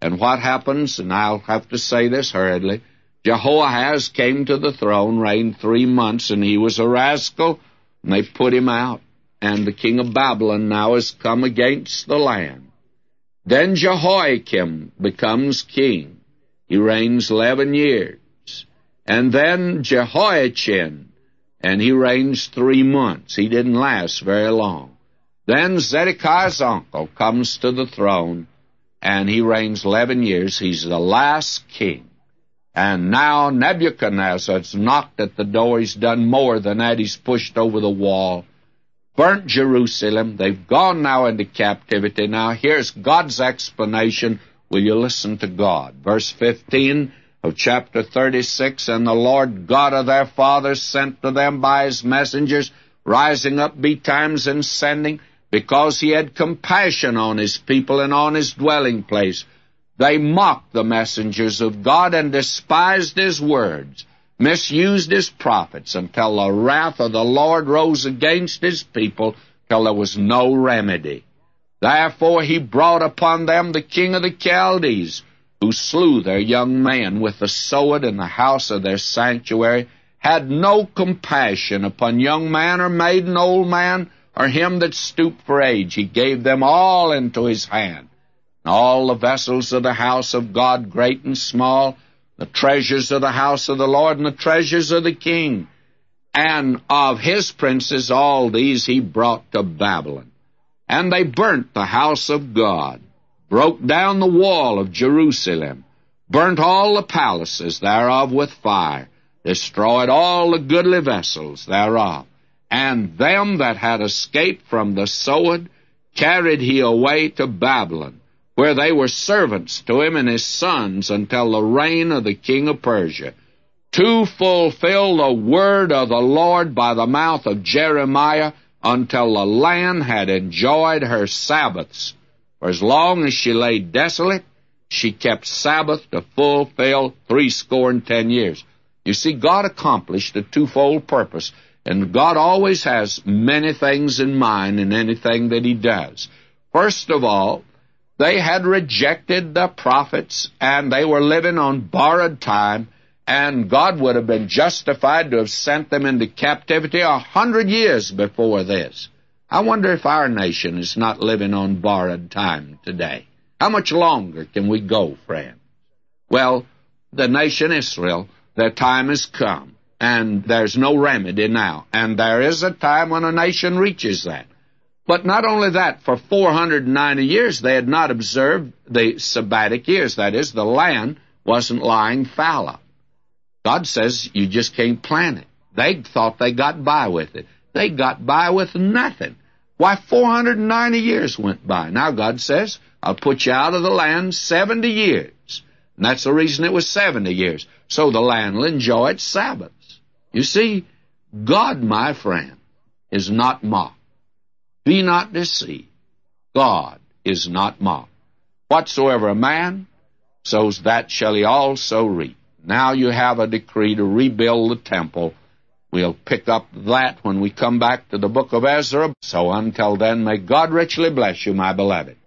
And what happens, and I'll have to say this hurriedly, Jehoahaz came to the throne, reigned 3 months, and he was a rascal, and they put him out. And the king of Babylon now has come against the land. Then Jehoiakim becomes king. He reigns 11 years. And then Jehoiachin, and he reigns 3 months. He didn't last very long. Then Zedekiah's uncle comes to the throne, and he reigns 11 years. He's the last king. And now Nebuchadnezzar's knocked at the door. He's done more than that. He's pushed over the wall, burnt Jerusalem. They've gone now into captivity. Now here's God's explanation. Will you listen to God? Verse 15 of chapter 36, And the Lord God of their fathers sent to them by his messengers, rising up betimes and sending, because he had compassion on his people and on his dwelling place. They mocked the messengers of God and despised his words, misused his prophets, until the wrath of the Lord rose against his people, till there was no remedy. Therefore he brought upon them the king of the Chaldees, who slew their young men with the sword in the house of their sanctuary, had no compassion upon young man or maiden, old man, or him that stooped for age. He gave them all into his hand. And all the vessels of the house of God, great and small, the treasures of the house of the Lord, and the treasures of the king. And of his princes all these he brought to Babylon. And they burnt the house of God, broke down the wall of Jerusalem, burnt all the palaces thereof with fire, destroyed all the goodly vessels thereof. And them that had escaped from the sword carried he away to Babylon, where they were servants to him and his sons until the reign of the king of Persia, to fulfill the word of the Lord by the mouth of Jeremiah, until the land had enjoyed her Sabbaths. For as long as she lay desolate, she kept Sabbath to fulfill 70 years. You see, God accomplished a twofold purpose, and God always has many things in mind in anything that he does. First of all, they had rejected the prophets, and they were living on borrowed time, and God would have been justified to have sent them into captivity 100 years before this. I wonder if our nation is not living on borrowed time today. How much longer can we go, friend? Well, the nation Israel, their time has come, and there's no remedy now. And there is a time when a nation reaches that. But not only that, for 490 years they had not observed the sabbatic years. That is, the land wasn't lying fallow. God says you just can't plant it. They thought they got by with it. They got by with nothing. Why, 490 years went by. Now God says, I'll put you out of the land 70 years. And that's the reason it was 70 years. So the land will enjoy its Sabbaths. You see, God, my friend, is not mocked. Be not deceived. God is not mocked. Whatsoever a man sows, that shall he also reap. Now you have a decree to rebuild the temple. We'll pick up that when we come back to the book of Ezra. So until then, may God richly bless you, my beloved.